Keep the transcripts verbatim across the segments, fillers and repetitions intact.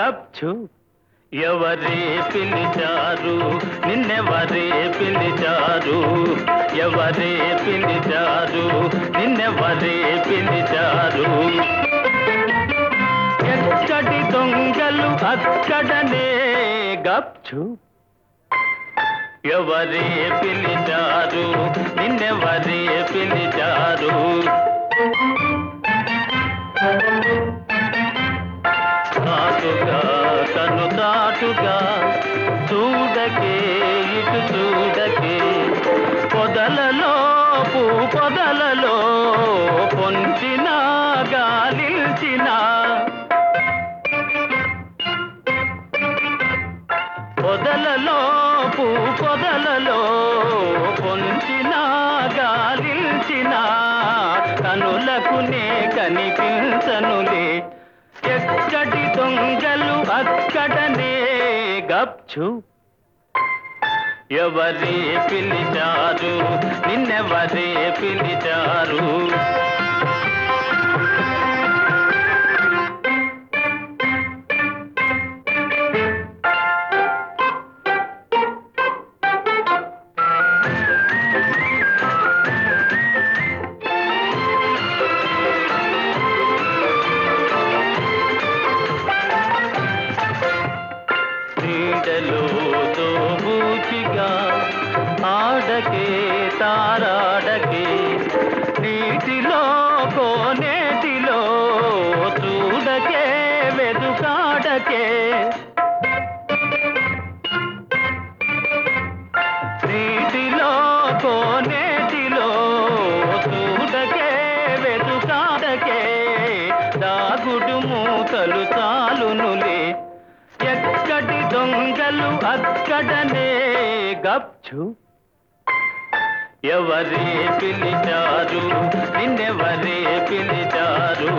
గప్చు ఎవరే పిలిచారు నిన్నెవరే పిలిచారు ఎవరే పిలిచారు నిన్నెవరే పిలిచారు ఎక్కడి దొంగలు అక్కడనే గప్చు ఎవరే పిలిచారు నిన్నెవరే పిలిచారు తాటుగా కను తాటుగా చూడకే ఇటు చూడకే పొదలలో పూ పొదలలో పొంచిన గాలించిన పొదలలో పూ పొదలలో పొంచిన గాలించిన కనులకు నే కనిపించనులే ఎక్కడి దొంగలు అక్కడనే గప్చు ఎవరే పిలిచారు నిన్నెవరే పిలిచారు దోబూచిగా ఆడకే తారాడకే నీటిలో కోనేటిలో చూడకే వెదుకాడకే నీటిలో కోనేటిలో చూడకే వెదుకాడకే దాగుడు మూతలు చాలునులే ఎక్కడి దొంగలు అక్కడనే గప్చు ఎవరే పిలిచారు నిన్నెవరే పిలిచారు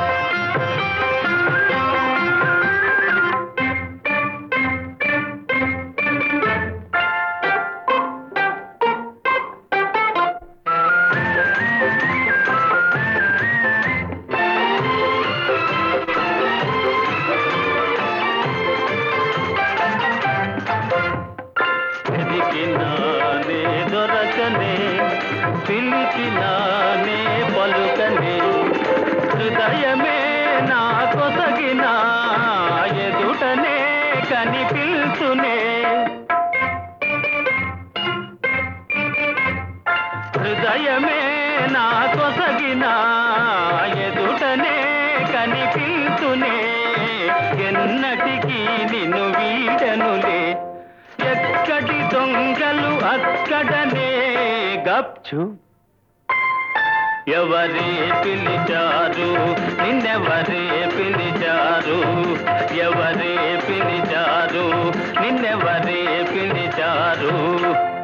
వెతికినానే దొరకనే పిలిచినానే పలుకనే హృదయమే నా కొసగిన ఎదుటనే కనిపిల్చునే హృదయమే నా కొసగిన ఎదుటనే కనిపిల్చునే ఎన్నటికీ నిన్ను వీడనులే ఎక్కడి దొంగలు అక్కడనే గప్చు ఎవరే పిలిచారు నిన్నెవరే పిలిచారు ఎవరే పిలిచారు నిన్నెవరే పిలిచారు